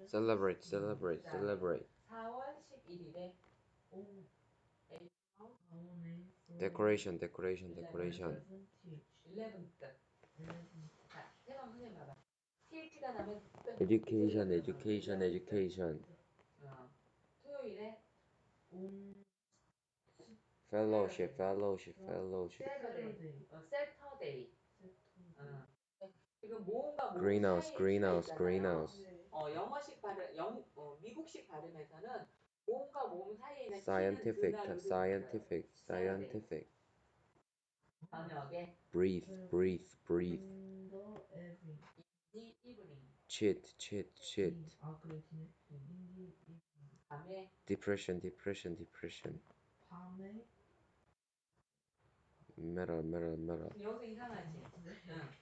celebrate, celebrate, celebrate. 4월 11일에 오. decoration, decoration, decoration. 11th. 자, 태방 선생님 봐봐. TH가 나면 education, education, education. 토요일에 fellowship, fellowship, fellowship. Saturday. 지금 모음과 모음 greenhouse, 사이에 greenhouse, 있잖아요. greenhouse. 영어식 발음, 미국식 발음에서는 모음과 모음 사이에 있는 scientific, T는 드나 scientific, scientific. 저녁에 breathe, breathe, breathe. evening. cheat, cheat, cheat. 아 그래 밤에 depression, depression, depression. 밤에 metal, metal, metal. 여기서 이상하지? 응.